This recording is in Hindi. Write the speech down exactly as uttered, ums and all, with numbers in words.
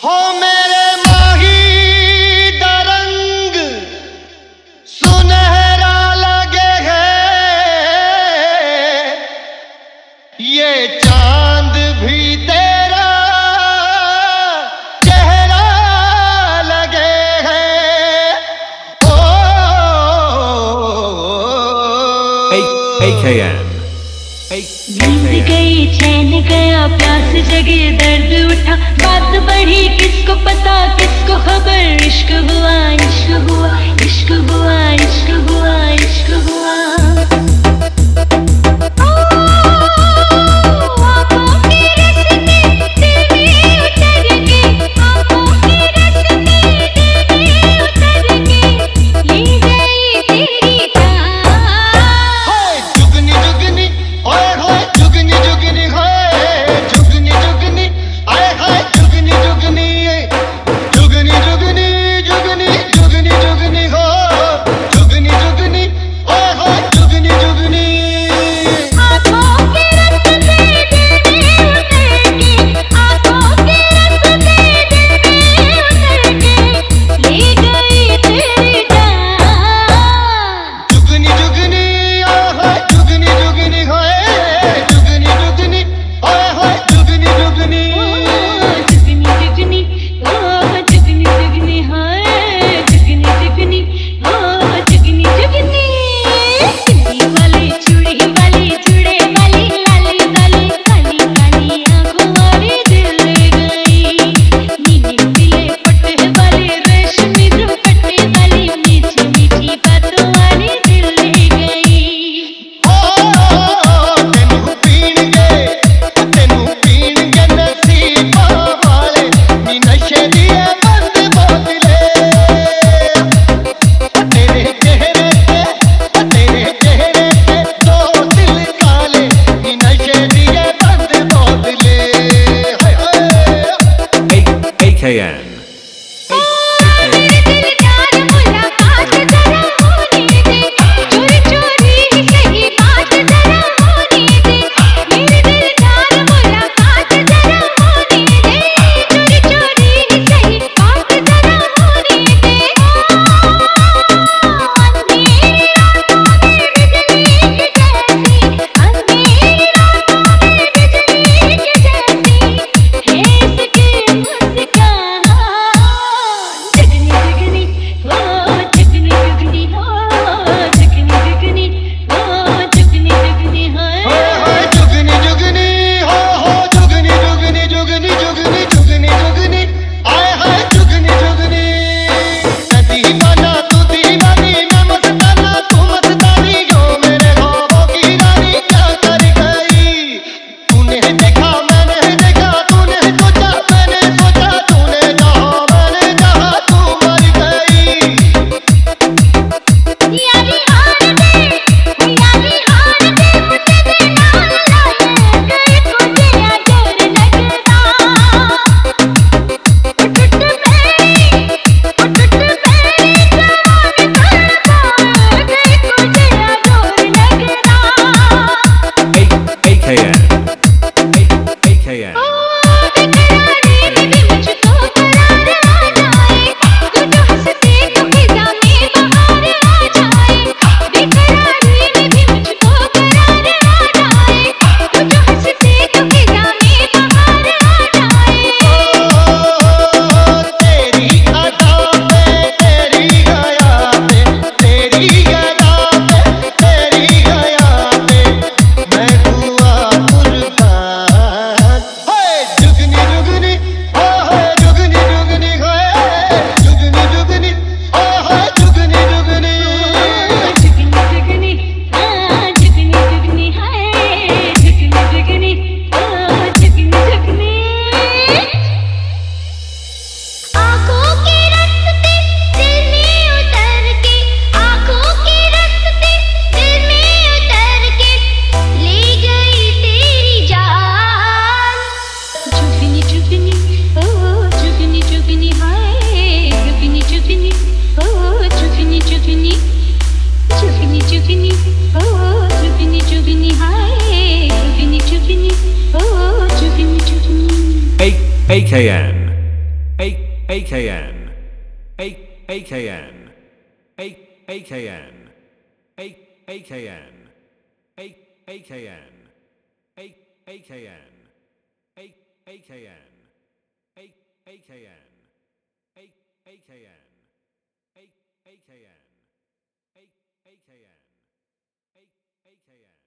हो मेरे माही दरंग सुनहरा लगे है, ये चांद भी तेरा चेहरा लगे है। ओ A K N नींद गई चैन गया प्यास जगे दर्द उठा, बात बढ़ी किसको पता किसको खबर, इश्क हुआ इश्क हुआ इश्क हुआ इश्क हुआ इश्क हुआ। A K N A K N A K N A AKN A AKN A AKN A AKN A AKN A AKN A AKN A AKN A AKN A AKN A AKN A AKN